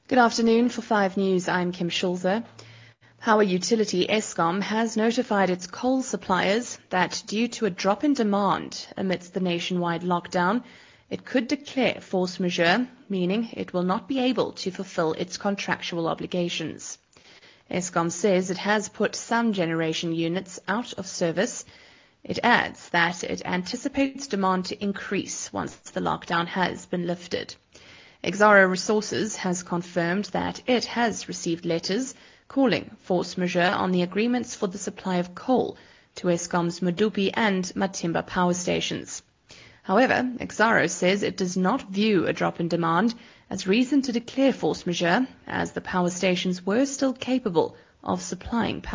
Good afternoon. For 5 News, I'm Kim Schulze. Power utility Eskom has notified its coal suppliers that due to a drop in demand amidst the nationwide lockdown, it could declare force majeure, meaning it will not be able to fulfill its contractual obligations. Eskom says it has put some generation units out of service. It adds that it anticipates demand to increase once the lockdown has been lifted. Exxaro Resources has confirmed that it has received letters calling force majeure on the agreements for the supply of coal to Eskom's Medupi and Matimba power stations. However, Exxaro says it does not view a drop in demand as reason to declare force majeure, as the power stations were still capable of supplying power.